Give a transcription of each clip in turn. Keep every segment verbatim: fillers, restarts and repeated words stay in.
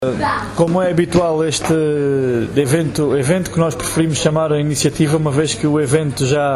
Como é habitual, este evento, evento que nós preferimos chamar a iniciativa, uma vez que o evento já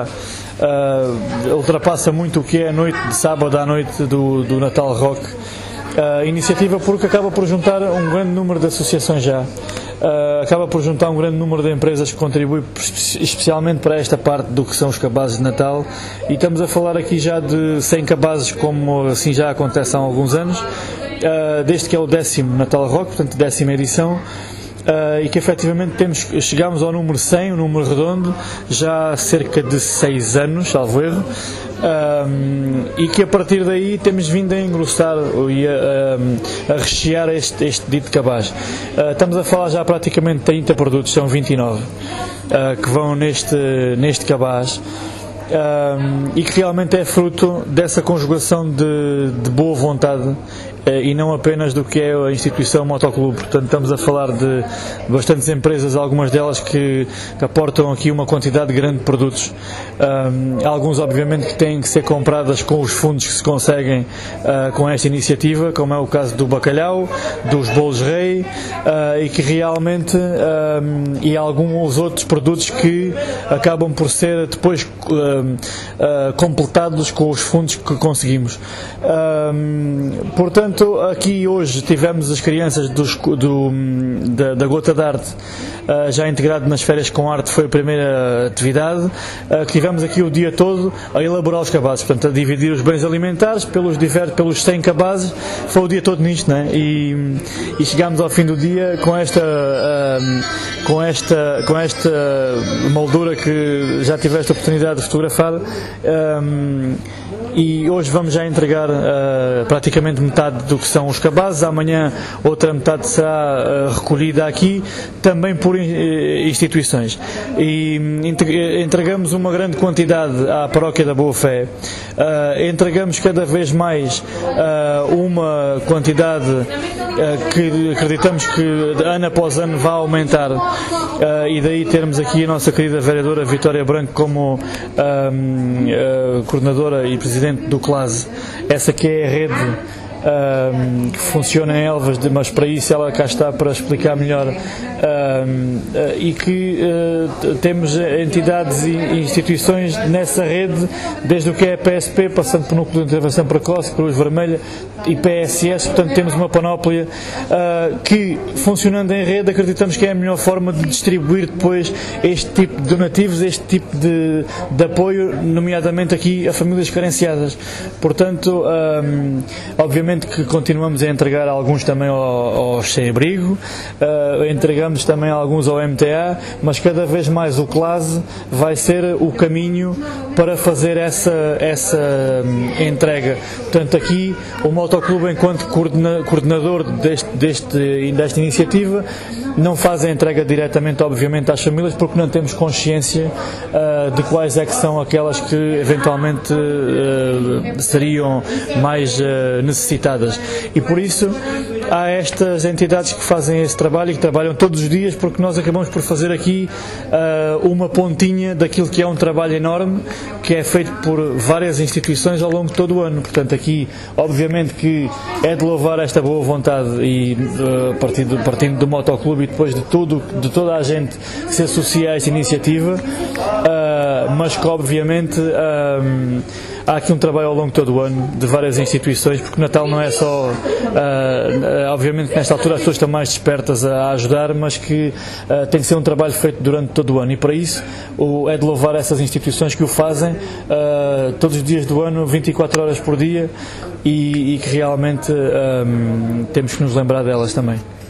uh, ultrapassa muito o que é a noite de sábado à noite do, do Natal Rock. A iniciativa porque acaba por juntar um grande número de associações já. Uh, acaba por juntar um grande número de empresas que contribuem especialmente para esta parte do que são os cabazes de Natal, e estamos a falar aqui já de cem cabazes, como assim já acontece há alguns anos, uh, desde que é o décimo Natal Rock, portanto décima edição. Uh, e que efetivamente temos, chegamos ao número cem, o número redondo, já há cerca de seis anos, salvo erro, um, e que a partir daí temos vindo a engrossar e a, a, a rechear este, este dito cabaz. Uh, estamos a falar já praticamente de trinta produtos, são vinte e nove uh, que vão neste, neste cabaz. Um, e que realmente é fruto dessa conjugação de, de boa vontade uh, e não apenas do que é a instituição Motoclube. Portanto, estamos a falar de bastantes empresas, algumas delas que, que aportam aqui uma quantidade grande de produtos, um, alguns obviamente que têm que ser compradas com os fundos que se conseguem uh, com esta iniciativa, como é o caso do bacalhau, dos bolos rei, uh, e que realmente um, e alguns outros produtos que acabam por ser depois uh, Uh, completados com os fundos que conseguimos. Uh, portanto, aqui hoje tivemos as crianças dos, do, da, da Gota de Arte, uh, já integrado nas férias com arte, foi a primeira atividade, uh, que tivemos aqui o dia todo a elaborar os cabazes, portanto a dividir os bens alimentares pelos, pelos cem cabazes. Foi o dia todo nisto, né? e, e chegámos ao fim do dia com esta, uh, com esta, com esta moldura que já tiveste a oportunidade de fotografar. Um, e hoje vamos já entregar uh, praticamente metade do que são os cabazes. Amanhã outra metade será uh, recolhida aqui, também por uh, instituições, e entregamos uma grande quantidade à Paróquia da Boa Fé. Uh, entregamos cada vez mais uh, uma quantidade uh, que acreditamos que ano após ano vai aumentar, uh, e daí termos aqui a nossa querida vereadora Vitória Branco como um, uh, coordenadora e presidente do CLASE, essa que é a rede Um, que funciona em Elvas, mas para isso ela cá está para explicar melhor, um, uh, e que uh, temos entidades e instituições nessa rede, desde o que é a P S P, passando pelo Núcleo de Intervenção Precoce, Cruz Vermelha e P S S. Portanto temos uma panóplia uh, que, funcionando em rede, acreditamos que é a melhor forma de distribuir depois este tipo de donativos, este tipo de, de apoio, nomeadamente aqui a famílias carenciadas. Portanto, um, obviamente que continuamos a entregar alguns também ao, aos sem-abrigo, uh, entregamos também alguns ao M T A, mas cada vez mais o CLASE vai ser o caminho para fazer essa, essa um, entrega. Portanto, aqui o Motoclube, enquanto coordena, coordenador deste, deste, desta iniciativa, não faz a entrega diretamente, obviamente, às famílias, porque não temos consciência uh, de quais é que são aquelas que eventualmente uh, seriam mais uh, necessitadas. E por isso há estas entidades que fazem esse trabalho e que trabalham todos os dias, porque nós acabamos por fazer aqui uh, uma pontinha daquilo que é um trabalho enorme que é feito por várias instituições ao longo de todo o ano. Portanto, aqui obviamente que é de louvar esta boa vontade e uh, partindo, partindo do Motoclube e depois de, tudo, de toda a gente que se associa a esta iniciativa, uh, mas que obviamente uh, há aqui um trabalho ao longo de todo o ano de várias instituições, porque o Natal não é só, uh, obviamente que nesta altura as pessoas estão mais despertas a ajudar, mas que uh, tem que ser um trabalho feito durante todo o ano, e para isso o, é de louvar essas instituições que o fazem uh, todos os dias do ano, vinte e quatro horas por dia, e, e que realmente um, temos que nos lembrar delas também.